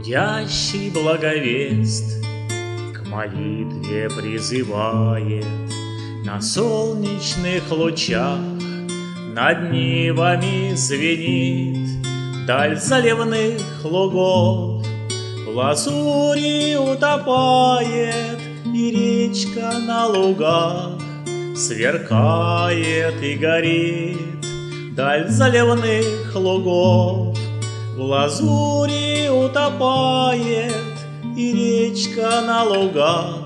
Гудящий благовест к молитве призывает, на солнечных лучах над нивами звенит, даль заливных лугов в лазури утопает, и речка на лугах сверкает и горит. Даль заливных лугов в лазури утопает, и речка на лугах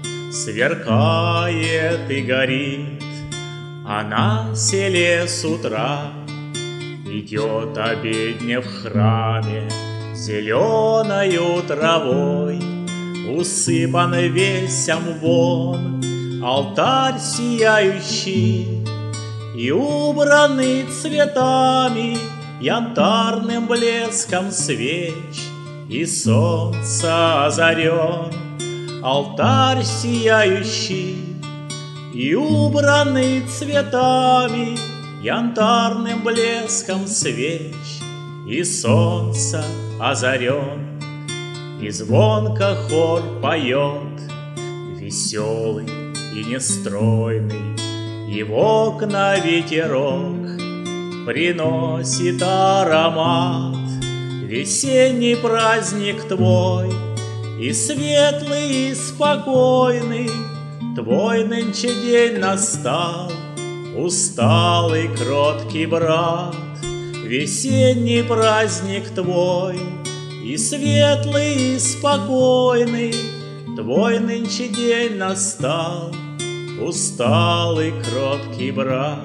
сверкает и горит. А на селе с утра идет обедня в храме, зеленою травой усыпан весь амвон, алтарь сияющий и убранный цветами, янтарным блеском свеч и солнца озарен. Алтарь сияющий и убранный цветами, янтарным блеском свеч и солнца озарен. И звонко хор поет, веселый и нестройный, и в окна ветерок приносит аромат. Весенний праздник твой, и светлый, и спокойный, твой нынче день настал, усталый, кроткий брат. Весенний праздник твой, и светлый, и спокойный, твой нынче день настал, усталый, кроткий брат.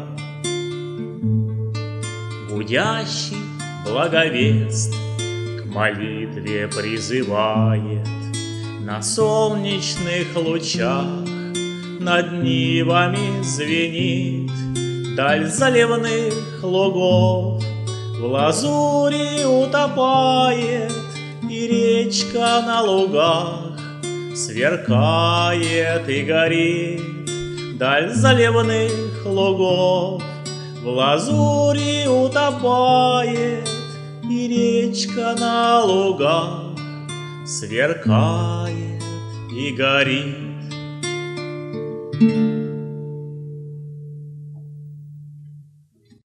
Гудящий благовест к молитве призывает, на солнечных лучах над нивами звенит, даль заливных лугов в лазури утопает, и речка на лугах сверкает и горит. Даль заливных лугов в лазури утопает, и речка на лугах сверкает и горит.